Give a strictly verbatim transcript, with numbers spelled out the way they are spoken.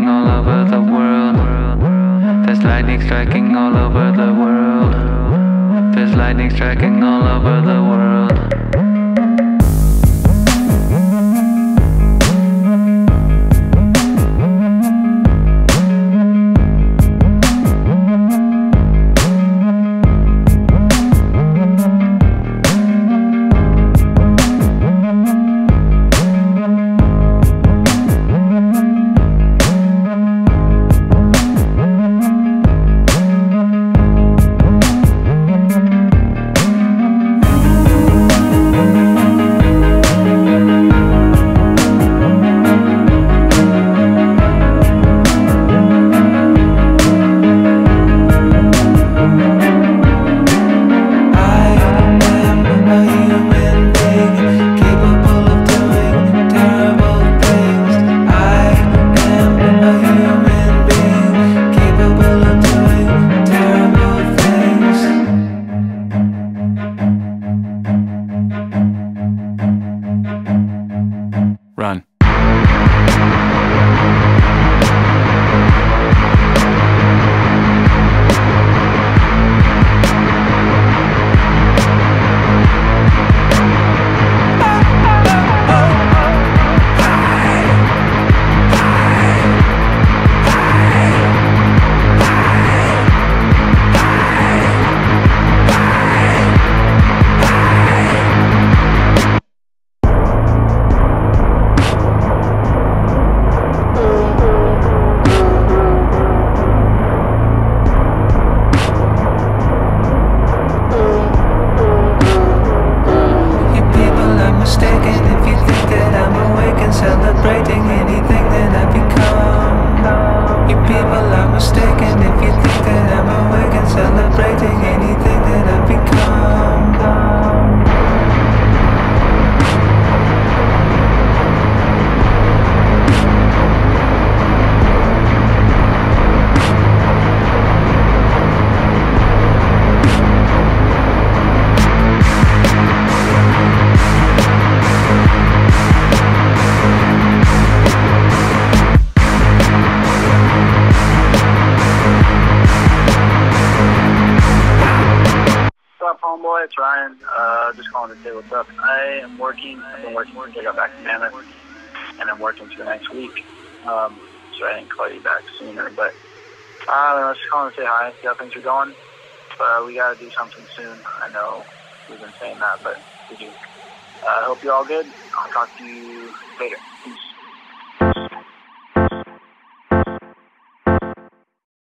striking all over the world. There's lightning striking all over the world. There's lightning striking all over the world. Run. Celebrating anything that I become. You people are mistaken if you think that I'm awake and celebrating anything that I become. What's up, homeboy? It's Ryan. Uh, just calling to say what's up. I am working. I've been working since I got back to Mammoth, and I'm working for the next week. Um, so I didn't call you back sooner, but uh, I was just calling to say hi, see how things are going. But uh, we got to do something soon. I know we've been saying that, but we do. I uh, hope you're all good. I'll talk to you later. Peace.